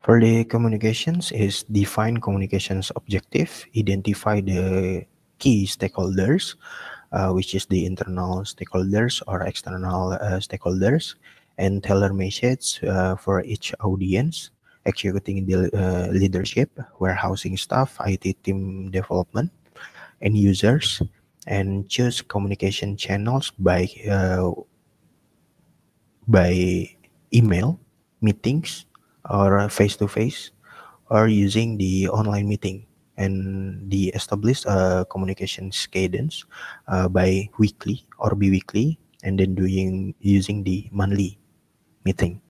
For the communications is define communications objective, identify the key stakeholders, which is the internal stakeholders or external stakeholders, and tailor message for each audience, executing the leadership, warehousing staff, IT team development, and users, and choose communication channels by email, meetings, or face-to-face, or using the online meeting, and the establish a communications cadence by weekly or bi-weekly, and then doing using the monthly meeting.